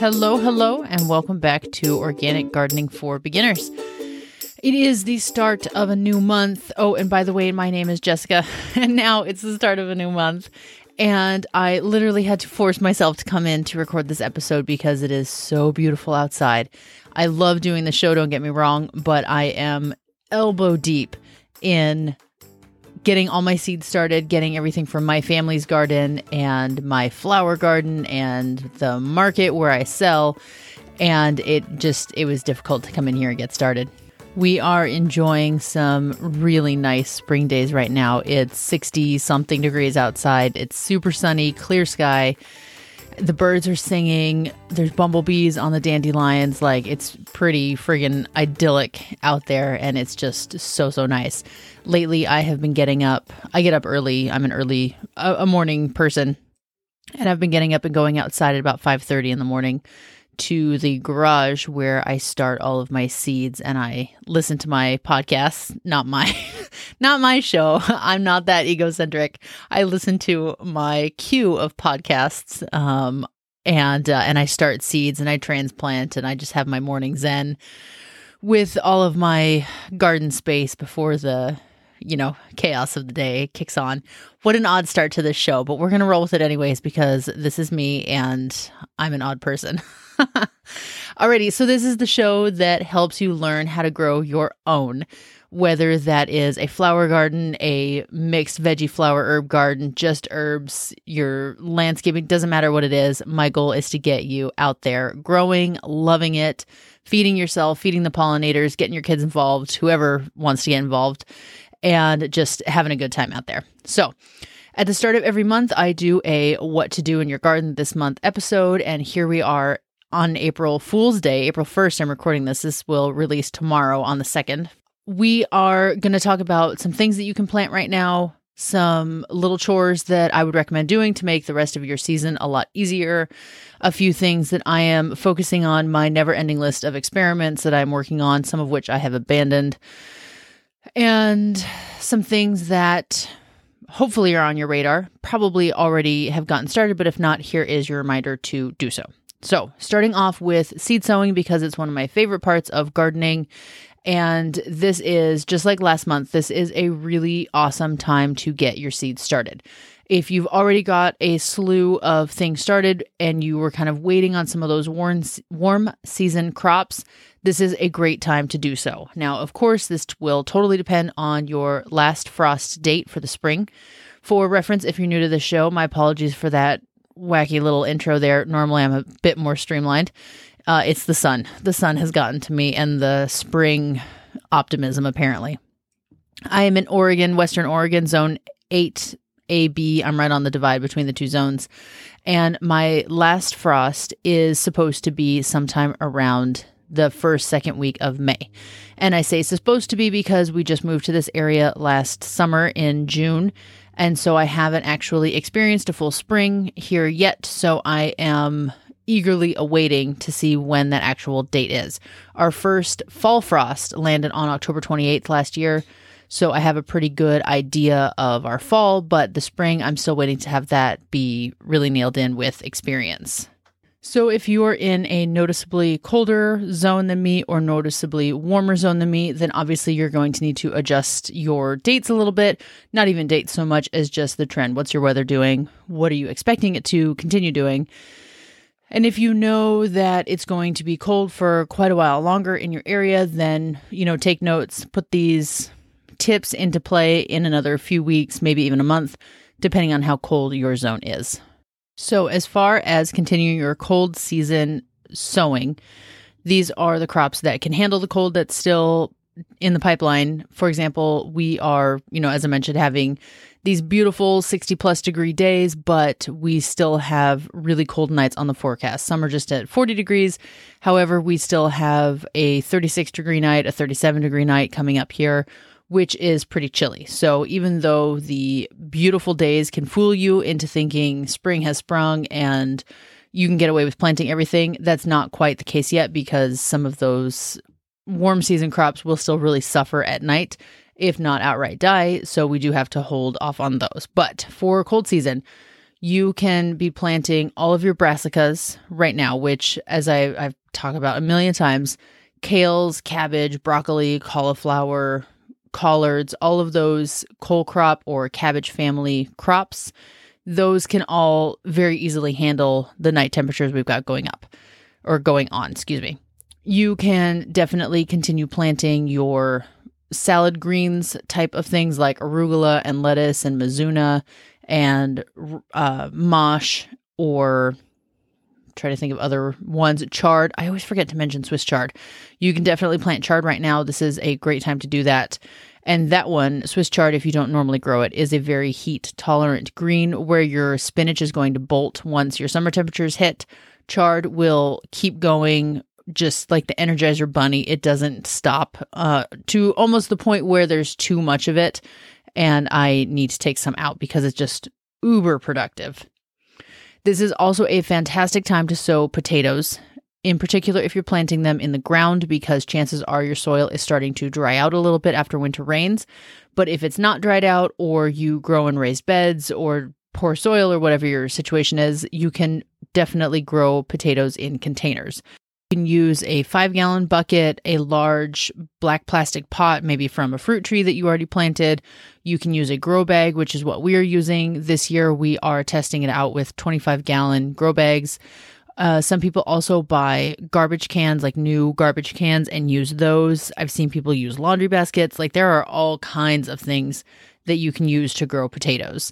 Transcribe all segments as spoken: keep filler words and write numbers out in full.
Hello, hello, and welcome back to Organic Gardening for Beginners. It is the start of a new month. Oh, and by the way, my name is Jessica, and now it's the start of a new month. And I literally had to force myself to come in to record this episode because it is so beautiful outside. I love doing the show, don't get me wrong, but I am elbow deep in getting all my seeds started, getting everything from my family's garden and my flower garden and the market where I sell. And it just, it was difficult to come in here and get started. We are enjoying some really nice spring days right now. It's sixty something degrees outside. It's super sunny, clear sky. The birds are singing. There's bumblebees on the dandelions. Like, it's pretty friggin' idyllic out there, and it's just so, so nice. Lately, I have been getting up. I get up early. I'm an early, a, a morning person, and I've been getting up and going outside at about five thirty in the morning to the garage where I start all of my seeds, and I listen to my podcasts, not my not my show. I'm not that egocentric. I listen to my queue of podcasts, um, and uh, and I start seeds and I transplant, and I just have my morning zen with all of my garden space before the, you know, chaos of the day kicks on. What an odd start to this show, but we're going to roll with it anyways because this is me and I'm an odd person. Alrighty, so this is the show that helps you learn how to grow your own, whether that is a flower garden, a mixed veggie flower herb garden, just herbs, your landscaping, doesn't matter what it is. My goal is to get you out there growing, loving it, feeding yourself, feeding the pollinators, getting your kids involved, whoever wants to get involved, and just having a good time out there. So at the start of every month, I do a What to Do in Your Garden This Month episode, and here we are on April Fool's Day, April first. I'm recording this. This will release tomorrow on the second. We are going to talk about some things that you can plant right now, some little chores that I would recommend doing to make the rest of your season a lot easier, a few things that I am focusing on, my never-ending list of experiments that I'm working on, some of which I have abandoned, and some things that hopefully are on your radar, probably already have gotten started, but if not, here is your reminder to do so. So starting off with seed sowing, because it's one of my favorite parts of gardening. And this is just like last month, this is a really awesome time to get your seeds started. If you've already got a slew of things started and you were kind of waiting on some of those warm, warm season crops, this is a great time to do so. Now, of course, this will totally depend on your last frost date for the spring. For reference, if you're new to the show, my apologies for that wacky little intro there. Normally, I'm a bit more streamlined. Uh, it's the sun. The sun has gotten to me and the spring optimism, apparently. I am in Oregon, Western Oregon, zone eight A B. I'm right on the divide between the two zones. And my last frost is supposed to be sometime around the first, second week of May. And I say supposed to be because we just moved to this area last summer in June. And so I haven't actually experienced a full spring here yet. So I am eagerly awaiting to see when that actual date is. Our first fall frost landed on October twenty-eighth last year. So I have a pretty good idea of our fall, but the spring, I'm still waiting to have that be really nailed in with experience. So if you're in a noticeably colder zone than me or noticeably warmer zone than me, then obviously you're going to need to adjust your dates a little bit. Not even dates so much as just the trend. What's your weather doing? What are you expecting it to continue doing? And if you know that it's going to be cold for quite a while longer in your area, then, you know, take notes, put these tips into play in another few weeks, maybe even a month, depending on how cold your zone is. So as far as continuing your cold season sowing, these are the crops that can handle the cold that's still in the pipeline. For example, we are, you know, as I mentioned, having these beautiful sixty plus degree days, but we still have really cold nights on the forecast. Some are just at forty degrees. However, we still have a thirty-six degree night, a thirty-seven degree night coming up here, which is pretty chilly. So even though the beautiful days can fool you into thinking spring has sprung and you can get away with planting everything, that's not quite the case yet because some of those warm season crops will still really suffer at night, if not outright die. So we do have to hold off on those. But for cold season, You can be planting all of your brassicas right now, which, as I, I've talked about a million times, kales, cabbage, broccoli, cauliflower, collards, all of those cole crop or cabbage family crops, those can all very easily handle the night temperatures we've got going up or going on, excuse me. You can definitely continue planting your salad greens type of things like arugula and lettuce and mizuna and uh, mosh, or try to think of other ones. Chard. I always forget to mention Swiss chard. You can definitely plant chard right now. This is a great time to do that. And that one, Swiss chard, if you don't normally grow it, is a very heat tolerant green where your spinach is going to bolt once your summer temperatures hit. Chard will keep going just like the Energizer Bunny. It doesn't stop uh, to almost the point where there's too much of it. And I need to take some out because it's just uber productive. This is also a fantastic time to sow potatoes, in particular if you're planting them in the ground, because chances are your soil is starting to dry out a little bit after winter rains. But if it's not dried out, or you grow in raised beds or poor soil or whatever your situation is, you can definitely grow potatoes in containers. You can use a five gallon bucket, a large black plastic pot, maybe from a fruit tree that you already planted. You can use a grow bag, which is what we are using this year. We are testing it out with twenty-five gallon grow bags. Uh, some people also buy garbage cans, like new garbage cans, and use those. I've seen people use laundry baskets. Like, there are all kinds of things that you can use to grow potatoes.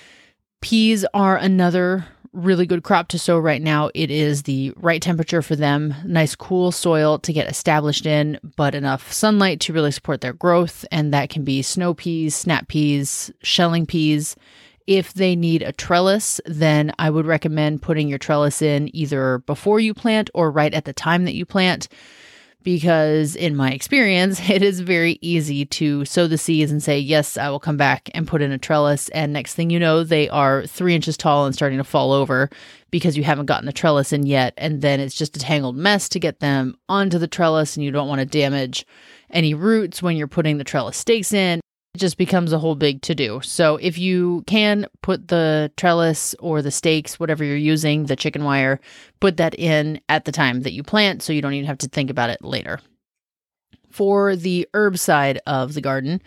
Peas are another really good crop to sow right now. It is the right temperature for them, nice cool soil to get established in, but enough sunlight to really support their growth. And that can be snow peas, snap peas, shelling peas. If they need a trellis, then I would recommend putting your trellis in either before you plant or right at the time that you plant, because in my experience, it is very easy to sow the seeds and say, yes, I will come back and put in a trellis. And next thing you know, they are three inches tall and starting to fall over because you haven't gotten the trellis in yet. And then it's just a tangled mess to get them onto the trellis, and you don't want to damage any roots when you're putting the trellis stakes in. It just becomes a whole big to-do. So if you can put the trellis or the stakes, whatever you're using, the chicken wire, put that in at the time that you plant so you don't even have to think about it later. For the herb side of the garden,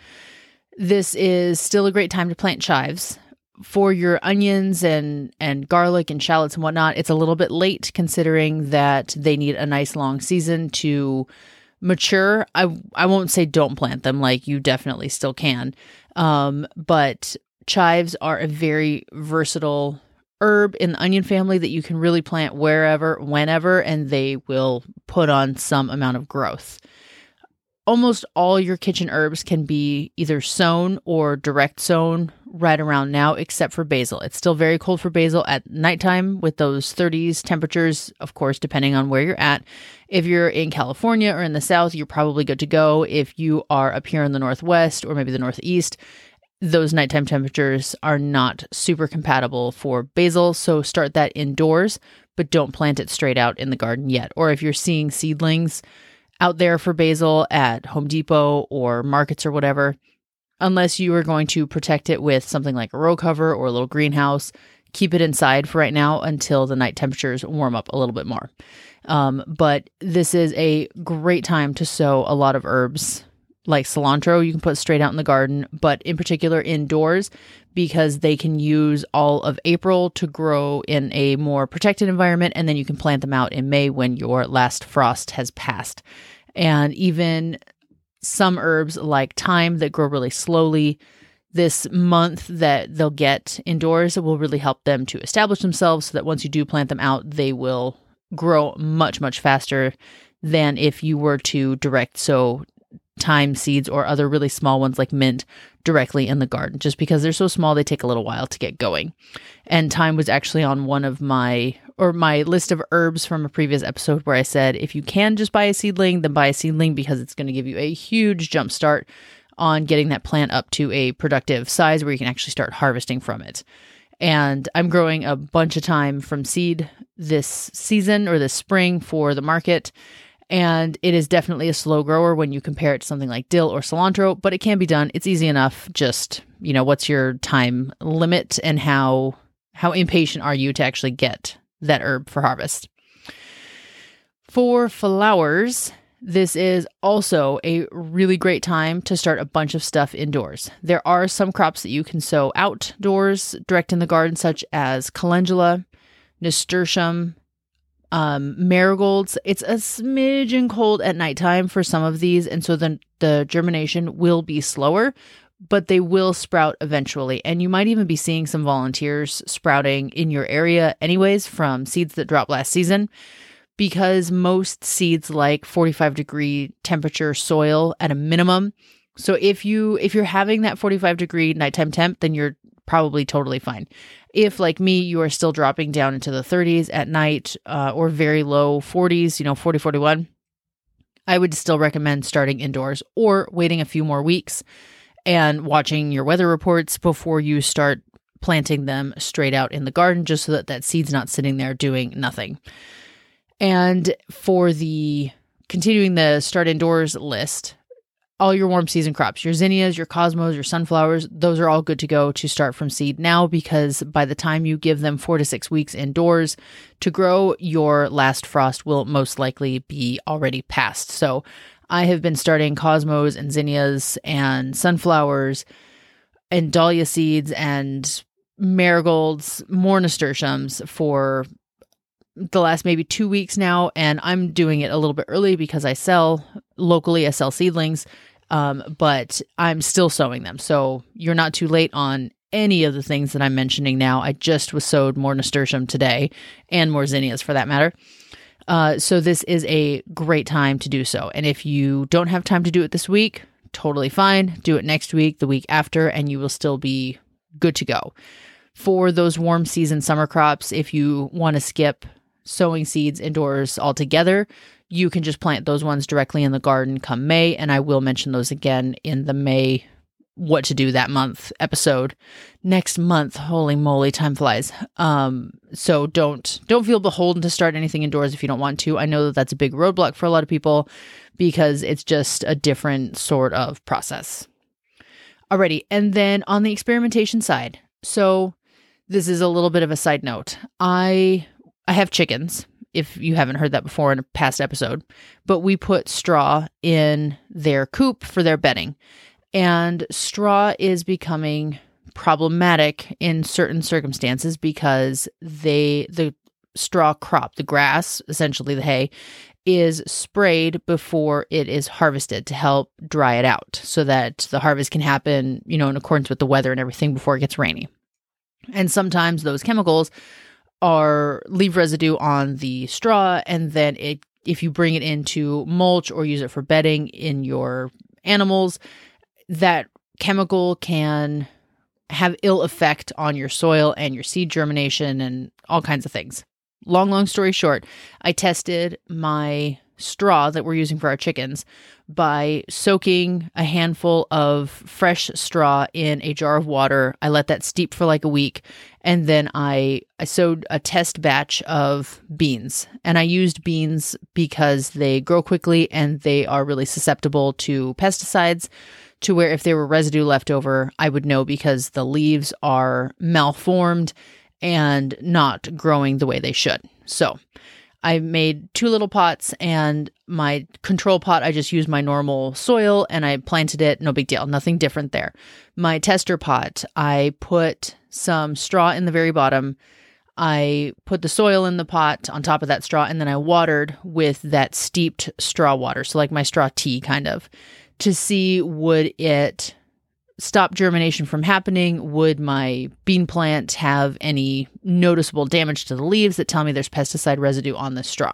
this is still a great time to plant chives. For your onions and, and garlic and shallots and whatnot, it's a little bit late considering that they need a nice long season to mature. I I won't say don't plant them, like you definitely still can. Um, but chives are a very versatile herb in the onion family that you can really plant wherever, whenever, and they will put on some amount of growth. Almost all your kitchen herbs can be either sown or direct sown right around now, except for basil. It's still very cold for basil at nighttime with those thirties temperatures, of course, depending on where you're at. If you're in California or in the South, you're probably good to go. If you are up here in the Northwest or maybe the Northeast, those nighttime temperatures are not super compatible for basil. So start that indoors, but don't plant it straight out in the garden yet. Or if you're seeing seedlings out there for basil at Home Depot or markets or whatever, unless you are going to protect it with something like a row cover or a little greenhouse, keep it inside for right now until the night temperatures warm up a little bit more. Um, but this is a great time to sow a lot of herbs like cilantro. You can put straight out in the garden, but in particular indoors, because they can use all of April to grow in a more protected environment, and then you can plant them out in May when your last frost has passed. And even some herbs like thyme that grow really slowly, this month that they'll get indoors will really help them to establish themselves so that once you do plant them out, they will grow much, much faster than if you were to direct sow thyme seeds or other really small ones like mint directly in the garden. Just because they're so small, they take a little while to get going. And thyme was actually on one of my, or my list of herbs from a previous episode where I said, if you can just buy a seedling, then buy a seedling, because it's going to give you a huge jump start on getting that plant up to a productive size where you can actually start harvesting from it. And I'm growing a bunch of thyme from seed this season or this spring for the market. And it is definitely a slow grower when you compare it to something like dill or cilantro, but it can be done. It's easy enough. Just, you know, what's your time limit and how how impatient are you to actually get that herb for harvest? For flowers, this is also a really great time to start a bunch of stuff indoors. There are some crops that you can sow outdoors, direct in the garden, such as calendula, nasturtium, um, marigolds. It's a smidgen cold at nighttime for some of these, and so then the germination will be slower, but they will sprout eventually. And you might even be seeing some volunteers sprouting in your area anyways from seeds that dropped last season, because most seeds like forty-five degree temperature soil at a minimum. So if you if you're having that forty-five degree nighttime temp, then you're probably totally fine. If, like me, you are still dropping down into the thirties at night, uh, or very low forties, you know, forty, forty-one, I would still recommend starting indoors or waiting a few more weeks and watching your weather reports before you start planting them straight out in the garden, just so that that seed's not sitting there doing nothing. And for the continuing the start indoors list, all your warm season crops, your zinnias, your cosmos, your sunflowers, those are all good to go to start from seed now, because by the time you give them four to six weeks indoors to grow, your last frost will most likely be already past. So I have been starting cosmos and zinnias and sunflowers and dahlia seeds and marigolds, more nasturtiums for the last maybe two weeks now, and I'm doing it a little bit early because I sell locally, I sell seedlings, um, but I'm still sowing them. So you're not too late on any of the things that I'm mentioning now. I just was sowed more nasturtium today, and more zinnias for that matter. Uh, so this is a great time to do so. And if you don't have time to do it this week, totally fine. Do it next week, the week after, and you will still be good to go. For those warm season summer crops, if you want to skip sowing seeds indoors altogether, you can just plant those ones directly in the garden come May, and I will mention those again in the May what to do that month episode next month. Holy moly, time flies. Um, so don't don't feel beholden to start anything indoors if you don't want to. I know that that's a big roadblock for a lot of people because it's just a different sort of process. Alrighty, and then on the experimentation side, so this is a little bit of a side note. I I have chickens, if you haven't heard that before in a past episode, but we put straw in their coop for their bedding. And straw is becoming problematic in certain circumstances because they the straw crop, the grass, essentially the hay, is sprayed before it is harvested to help dry it out so that the harvest can happen, you know, in accordance with the weather and everything before it gets rainy. And sometimes those chemicals are leave residue on the straw, and then it if you bring it into mulch or use it for bedding in your animals, that chemical can have ill effect on your soil and your seed germination and all kinds of things. Long, long story short, I tested my straw that we're using for our chickens by soaking a handful of fresh straw in a jar of water. I let that steep for like a week, and then I, I sowed a test batch of beans. And I used beans because they grow quickly and they are really susceptible to pesticides, to where if there were residue left over, I would know because the leaves are malformed and not growing the way they should. So I made two little pots, and my control pot, I just used my normal soil and I planted it. No big deal. Nothing different there. My tester pot, I put some straw in the very bottom. I put the soil in the pot on top of that straw, and then I watered with that steeped straw water. So like my straw tea kind of, to see would it stop germination from happening? Would my bean plant have any noticeable damage to the leaves that tell me there's pesticide residue on the straw?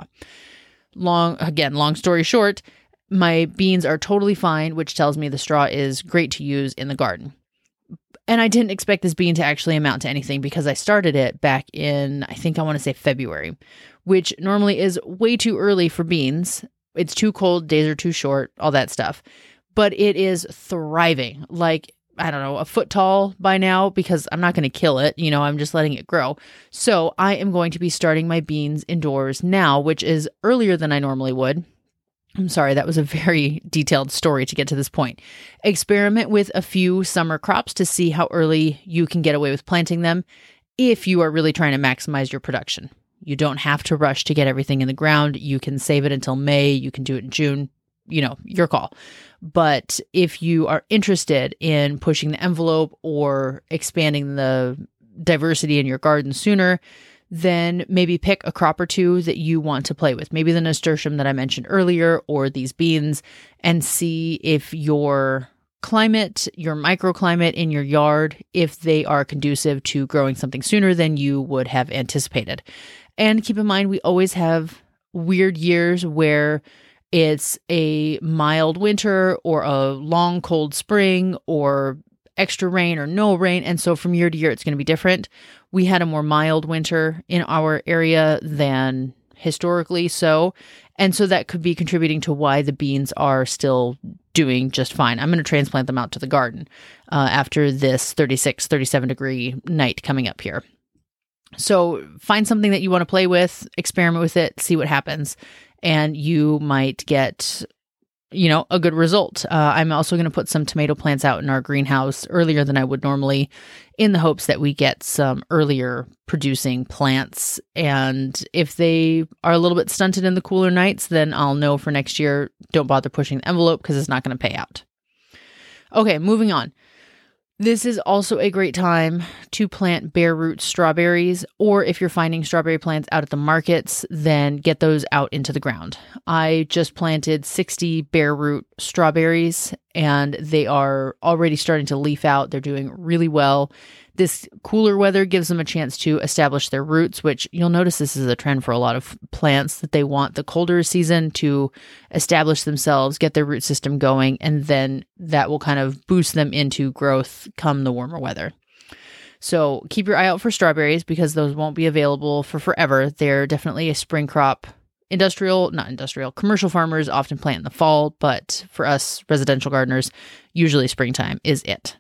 Long, again, long story short, my beans are totally fine, which tells me the straw is great to use in the garden. And I didn't expect this bean to actually amount to anything because I started it back in, I think I want to say February, which normally is way too early for beans. It's too cold, days are too short, all that stuff. But it is thriving, like, I don't know, a foot tall by now, because I'm not going to kill it. You know, I'm just letting it grow. So I am going to be starting my beans indoors now, which is earlier than I normally would. I'm sorry, that was a very detailed story to get to this point. Experiment with a few summer crops to see how early you can get away with planting them. if you are really trying to maximize your production. You don't have to rush to get everything in the ground. You can save it until May. You can do it in June. You know, your call. But if you are interested in pushing the envelope or expanding the diversity in your garden sooner, then maybe pick a crop or two that you want to play with. Maybe the nasturtium that I mentioned earlier or these beans, and see if your climate, your microclimate in your yard, if they are conducive to growing something sooner than you would have anticipated. And keep in mind, we always have weird years where it's a mild winter or a long cold spring or extra rain or no rain. And so from year to year, it's going to be different. We had a more mild winter in our area than historically so. And so that could be contributing to why the beans are still doing just fine. I'm going to transplant them out to the garden uh, after this thirty-six, thirty-seven degree night coming up here. So find something that you want to play with, experiment with it, see what happens. And you might get, you know, a good result. Uh, I'm also going to put some tomato plants out in our greenhouse earlier than I would normally, in the hopes that we get some earlier producing plants. And if they are a little bit stunted in the cooler nights, then I'll know for next year, don't bother pushing the envelope because it's not going to pay out. Okay, moving on. This is also a great time to plant bare root strawberries, or if you're finding strawberry plants out at the markets, then get those out into the ground. I just planted sixty bare root strawberries and they are already starting to leaf out. They're doing really well. This cooler weather gives them a chance to establish their roots, which you'll notice this is a trend for a lot of plants, that they want the colder season to establish themselves, get their root system going, and then that will kind of boost them into growth come the warmer weather. So keep your eye out for strawberries because those won't be available for forever. They're definitely a spring crop. Industrial, not industrial, commercial farmers often plant in the fall, but for us residential gardeners, usually springtime is it.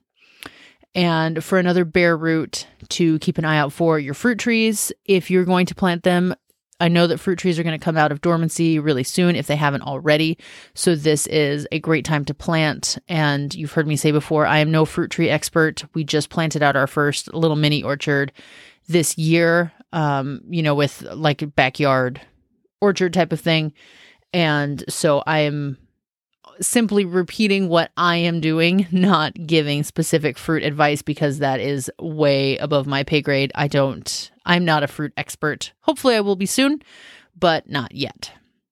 And for another bare root to keep an eye out for, your fruit trees. If you're going to plant them, I know that fruit trees are going to come out of dormancy really soon if they haven't already. So this is a great time to plant. And you've heard me say before, I am no fruit tree expert. We just planted out our first little mini orchard this year, um, you know, with like a backyard orchard type of thing. And so I am simply repeating what I am doing, not giving specific fruit advice because that is way above my pay grade. I don't, I'm not a fruit expert. Hopefully I will be soon, but not yet.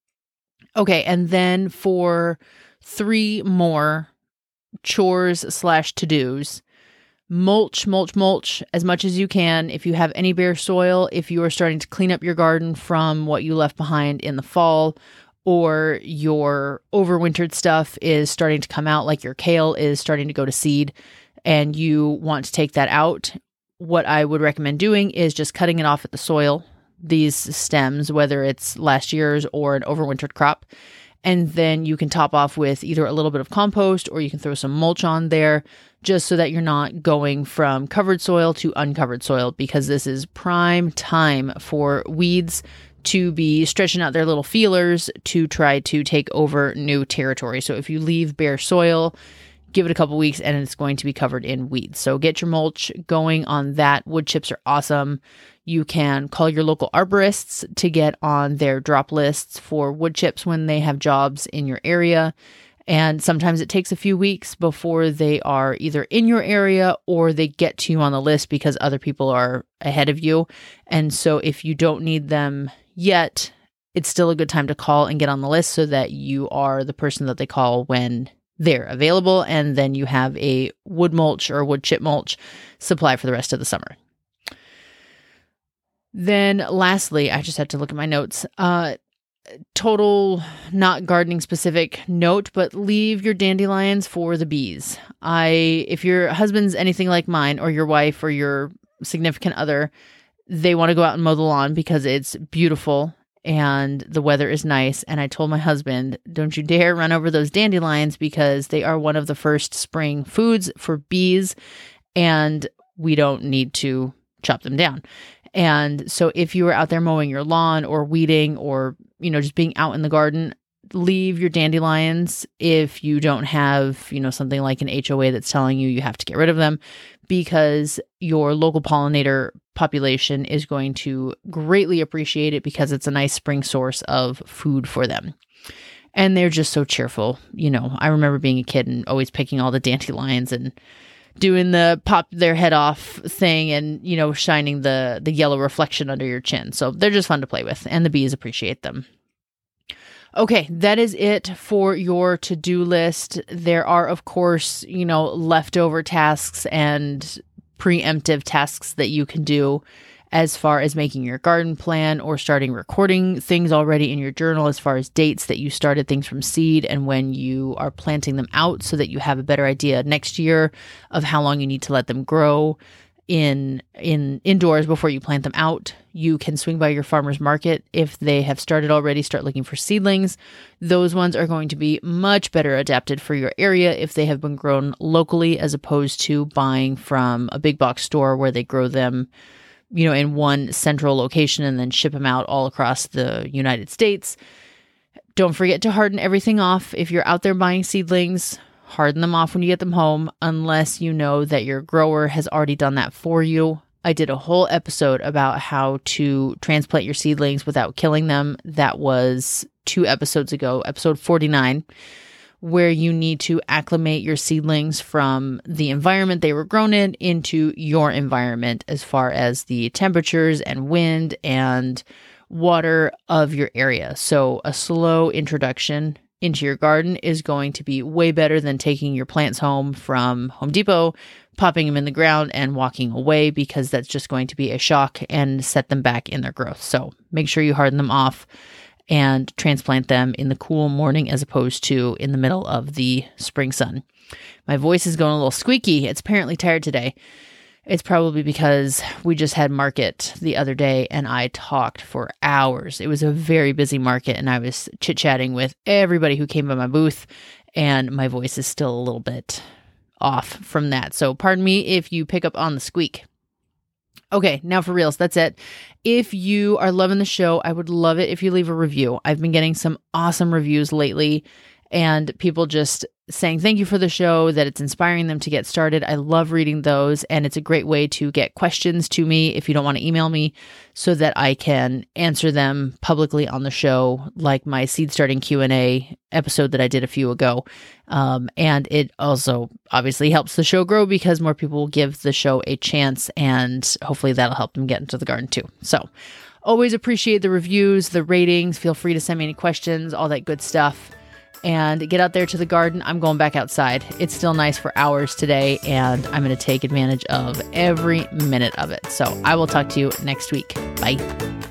Okay. And then for three more chores slash to-dos, mulch, mulch, mulch as much as you can. If you have any bare soil, if you are starting to clean up your garden from what you left behind in the fall, or your overwintered stuff is starting to come out, like your kale is starting to go to seed, and you want to take that out, what I would recommend doing is just cutting it off at the soil, these stems, whether it's last year's or an overwintered crop. And then you can top off with either a little bit of compost or you can throw some mulch on there just so that you're not going from covered soil to uncovered soil, because this is prime time for weeds to be stretching out their little feelers to try to take over new territory. So if you leave bare soil, give it a couple weeks and it's going to be covered in weeds. So get your mulch going on that. Wood chips are awesome. You can call your local arborists to get on their drop lists for wood chips when they have jobs in your area. And sometimes it takes a few weeks before they are either in your area or they get to you on the list because other people are ahead of you. And so if you don't need them yet, it's still a good time to call and get on the list so that you are the person that they call when they're available. And then you have a wood mulch or wood chip mulch supply for the rest of the summer. Then lastly, I just had to look at my notes. Uh, total, not gardening specific note, but leave your dandelions for the bees. I, if your husband's anything like mine or your wife or your significant other, they want to go out and mow the lawn because it's beautiful and the weather is nice. And I told my husband, don't you dare run over those dandelions because they are one of the first spring foods for bees and we don't need to chop them down. And so if you were out there mowing your lawn or weeding or, you know, just being out in the garden, leave your dandelions if you don't have, you know, something like an H O A that's telling you you have to get rid of them, because your local pollinator population is going to greatly appreciate it because it's a nice spring source of food for them. And they're just so cheerful. You know, I remember being a kid and always picking all the dandelions and doing the pop their head off thing and, you know, shining the, the yellow reflection under your chin. So they're just fun to play with, and the bees appreciate them. Okay, that is it for your to-do list. There are, of course, you know, leftover tasks and preemptive tasks that you can do as far as making your garden plan or starting recording things already in your journal as far as dates that you started things from seed and when you are planting them out so that you have a better idea next year of how long you need to let them grow in in indoors before you plant them out. You can swing by your farmer's market if they have started already, start looking for seedlings. Those ones are going to be much better adapted for your area if they have been grown locally as opposed to buying from a big box store where they grow them, you know, in one central location and then ship them out all across the United States. Don't forget to harden everything off. If you're out there buying seedlings, harden them off when you get them home, unless you know that your grower has already done that for you. I did a whole episode about how to transplant your seedlings without killing them. That was two episodes ago, episode forty-nine, where you need to acclimate your seedlings from the environment they were grown in into your environment as far as the temperatures and wind and water of your area. So a slow introduction into your garden is going to be way better than taking your plants home from Home Depot, popping them in the ground and walking away, because that's just going to be a shock and set them back in their growth. So make sure you harden them off and transplant them in the cool morning as opposed to in the middle of the spring sun. My voice is going a little squeaky. It's apparently tired today. It's probably because we just had market the other day and I talked for hours. It was a very busy market and I was chit-chatting with everybody who came by my booth, and my voice is still a little bit off from that. So pardon me if you pick up on the squeak. Okay, now for reals, that's it. If you are loving the show, I would love it if you leave a review. I've been getting some awesome reviews lately, and people just saying thank you for the show, that it's inspiring them to get started. I love reading those, and it's a great way to get questions to me if you don't want to email me, so that I can answer them publicly on the show, like my seed starting Q and A episode that I did a few ago. Um, and it also obviously helps the show grow because more people will give the show a chance, and hopefully that'll help them get into the garden too. So always appreciate the reviews, the ratings. Feel free to send me any questions, all that good stuff. And get out there to the garden. I'm going back outside. It's still nice for hours today, and I'm going to take advantage of every minute of it. So I will talk to you next week. Bye.